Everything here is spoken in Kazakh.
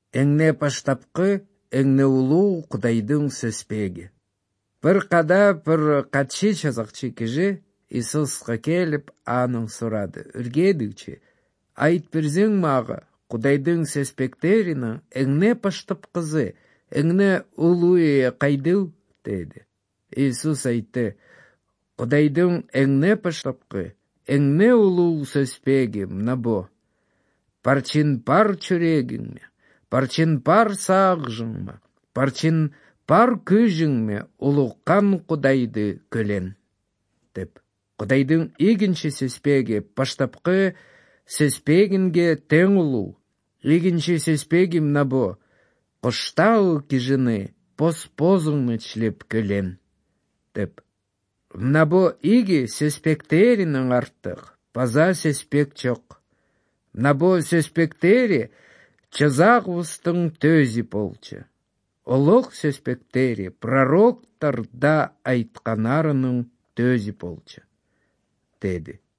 Эңне паштапқы, эңне улуу Кудайдың сөспеги. Bir qada bir qatçı çazakçı kişi Иисусқа келіп, аның сұрады. Үргедікчі, айт бірзің маға, Кудайдың сөспектерінің эңне паштап қызы, эңне улуе қайдыл, деді. Иисус айтты, Кудайдың эңне паштапқы, эңне улуу сөспеги мнабо. Парчин пар чүрегіңме, парчин пар сағжыңма, парчин пар көжіңме улуққан Кудайды көлен. Деп. Кудайдың егінші сөспеги паштапқы сөспегінге тең улуу. Егінші сөспеги мнабо. Қоштау кижіні пос-позыңны члеп көлен. Деп. Мнабо иги сөспектерінің артық, паза сөспек чоқ. Мнабо сөспектери чазақ ұстың төзі болчы. Олық сөспектери пророктар да айтқанарының төзі болчы. Dedi.